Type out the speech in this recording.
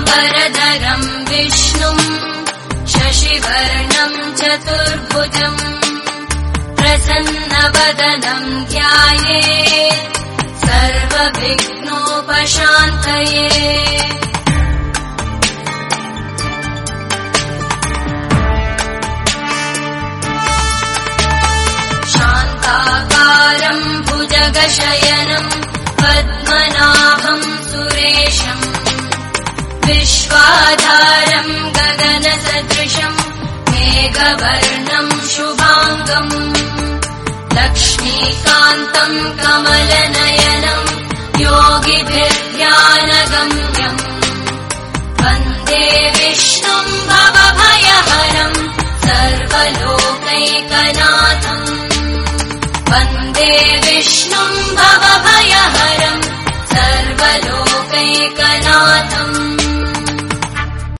शुक्लाम्बरधरम् विष्णुम् शशिवर्णम् चतुर्भुजम् प्रसन्नवदनम् ध्यायेत् सर्वविघ्नोपशान्तये। शान्ताकारम् भुजगशयनम् पद्मनाभम् सुरेशम् विश्वाधारम् गगनसदृशम् मेघवर्णम् शुभाङ्गम् लक्ष्मीकान्तम् कमलनयनम् योगिभिर्ध्यानगम्यम् वन्दे विष्णुम् भवभयहरम् सर्वलोकैकनाथम् वन्दे विष्णुम् भवभयहरम् सर्वलोकैकनाथम्।